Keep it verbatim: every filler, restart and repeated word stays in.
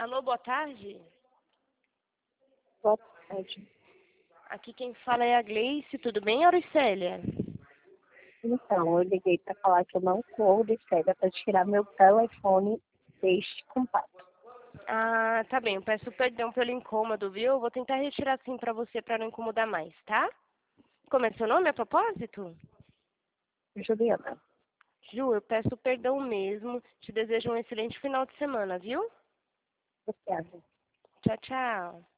Alô, boa tarde. Boa tarde. Aqui quem fala é a Gleice, tudo bem, Auricélia? Então, eu liguei para falar que eu não corro de cega para tirar meu telefone deste contato. Ah, tá bem, eu peço perdão pelo incômodo, viu? Eu vou tentar retirar sim pra você pra não incomodar mais, tá? Como é seu nome a propósito? Juliana, Ju, eu peço perdão mesmo. Te desejo um excelente final de semana, viu? obrigada. Tchau, tchau.